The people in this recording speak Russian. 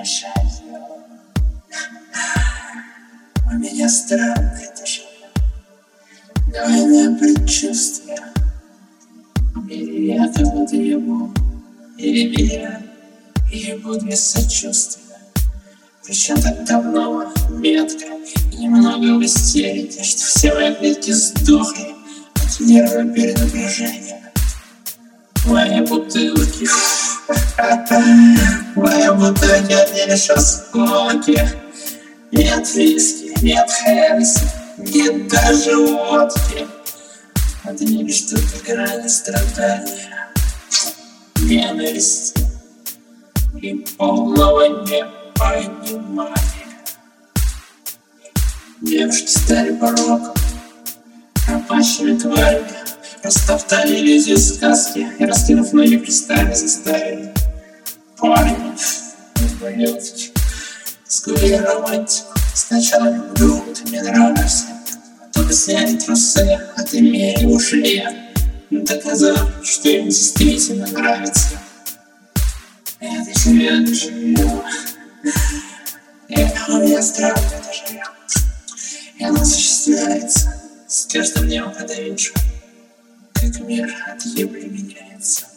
счастье. У меня странное дежавю, двойное предчувствие. Или я кого-то ебу, или я ебу без сочувствия. Причем так давно, метко, и немного в истерике, что все мои клетки сдохли от нервного перенапряжения. Мои бутылки, мои бутылки, они лишь осколки. Нет виски, нет Хеннесси, нет даже водки. Одни лишь только грани страдания, ненависти и полного непонимания. Девушки стали пороком, пропащими тварями, растоптали иллюзию сказки и, раскинув ноги крестами, заставили парня ублюдки сквозь романтику. Сначала люблю, ты мне нравишься, потом сняли трусы, а ты мне ушли, доказав, что им действительно нравится. Я живу, у меня странное дежавю, и оно осуществляется с каждым днем, когда вижу, как мир от ебли меняется.